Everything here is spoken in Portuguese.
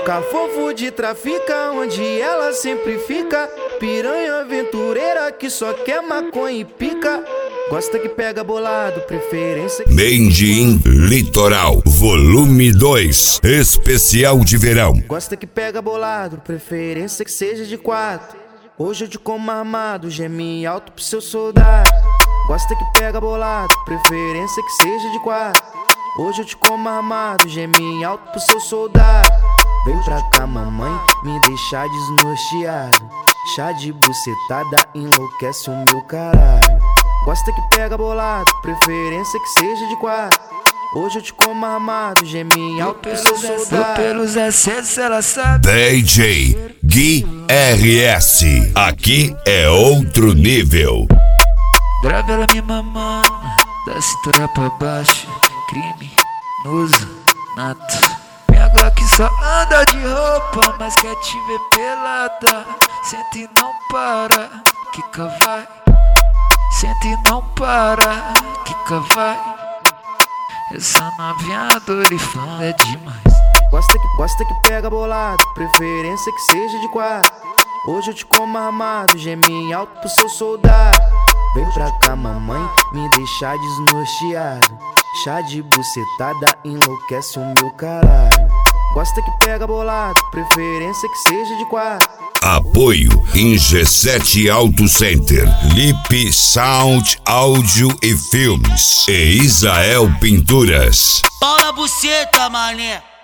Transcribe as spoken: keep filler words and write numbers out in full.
Boca fofo de trafica, onde ela sempre fica. Piranha aventureira que só quer maconha e pica. Gosta que pega bolado, preferência que... Made in Litoral, volume dois, especial de verão. Gosta que pega bolado, preferência que seja de quatro. Hoje eu te como armado, geme alto pro seu soldado. Gosta que pega bolado, preferência que seja de quatro. Hoje eu te como armado, geme alto pro seu soldado. Vem pra cá, mamãe, me deixar desnorteado. Chá de bucetada enlouquece o meu caralho. Gosta que pega bolado, preferência que seja de quatro. Hoje eu te como armado, geme alto pro seu soldado. Pelos excessos ela sabe. D J Gui R S, aqui é outro nível. Grave ela me mamando, da cintura pra baixo. Criminoso, nato. Minha Glock só anda de roupa, mas quer te ver pelada. Senta e não para, quica vai. Senta e não para, quica vai. Essa novinha dorifã é demais. Gosta que, gosta que pega bolado, preferência que seja de quatro. Hoje eu te como armado, geme alto pro seu soldado. Vem pra cá, mamãe, me deixar desnorteado. Chá de bucetada enlouquece o meu caralho. Gosta que pega bolado, preferência que seja de quatro. Apoio em G sete Auto Center, Lip Sound Áudio e Filmes e Israel Pinturas. Pau na buceta, mané.